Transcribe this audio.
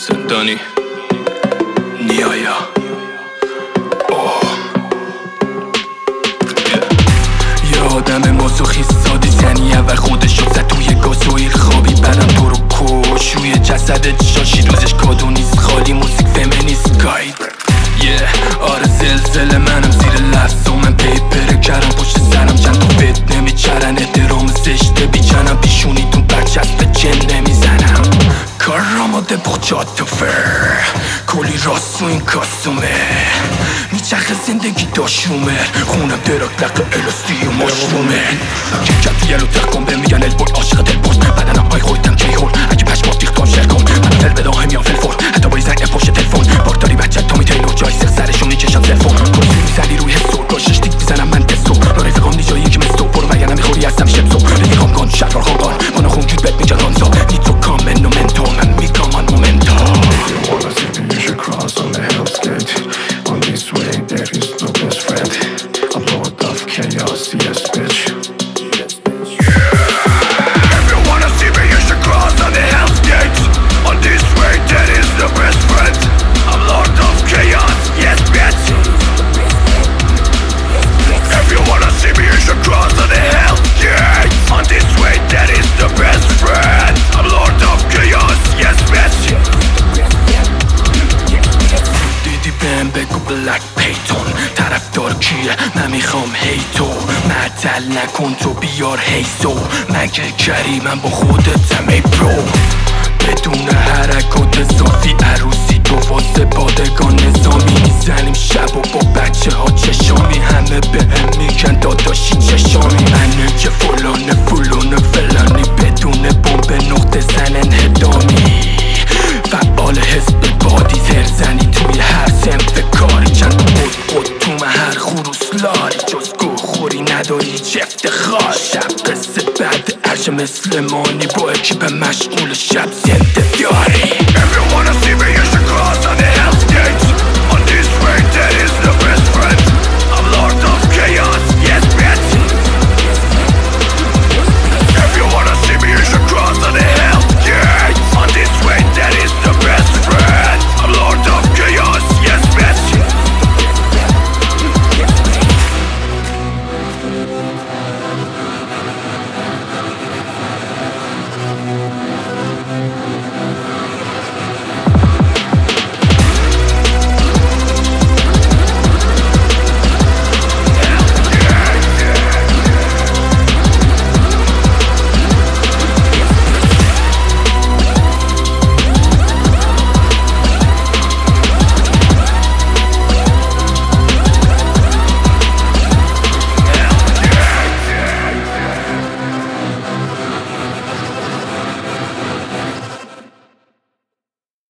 زندانی نیایا یه آدم ماسوخیست سادیسنیه و خودشو زد توی گازوئیل خوابی برم تو رو کش روی جسدت شاشی روزش کادو نیست خالی موزیک فمینیست گاید آره زلزله منم زیر لفظ و من پیپره کردم پشت سرم چند تا فتنه میچرن احترام زشته بیجنم پیشونیتون برچسب چن نمیزنم کار آماده بخجات و فر کلی راست و این کاسومه میچخه زندگی داشومه خونم دراک لقه الاستی و ماشرومه که کت یلو ترکم به میگن البوی عاشق دل برد بدنم های خویدم کی هول اگه پشمات دیخ کام شر کن من فل بداهم یا فل فور حتی با زنگ پشت تلفن بارداری بچه تومی تیلور جای سر سرشون میکشم تلفن کسی میزنی روی حسو گاشش دیک میزنم من دستو رفیقام نیجایی که مستو برو وگرنه میخوری هستم شبسو رفیقام گان شهرار خانقان منو خون جود بد میجن رانزا نیترو کامن و منتو من میگم آن مومنتا On the hell's gate, on this way there is no best friend. A lord of chaos, yes bitch. If you wanna see me you should cross on the hell's gate. On this way there is no best friend. I'm lord of chaos, yes bitch. If you wanna see me you should cross on the hell's gate. On this way there is the best friend. I'm lord of chaos, yes bitch. بهم بگو بلک پیتون طرفدار کیه من میخوام هیتو معطل نکن تو بیار هیزو مگه کریمم با خودتم ای برو بدون حرکات اضافی عروسی تو واسه پادگان نظامی میزنیم شب و با بچه ها چشامی همه بهم میگن داداشی چشامی منه که فلان فلانی بدون بمب نقطه زن انهدامی فعال حزب بادی زرزنی توی هر سمت کاری چند بود تو هر خروس لاری جز گوخوری نداری چه افتخار شب قصه بعد عرش مثل مانی با اکیب مشغول شب زنده داری If you wanna see me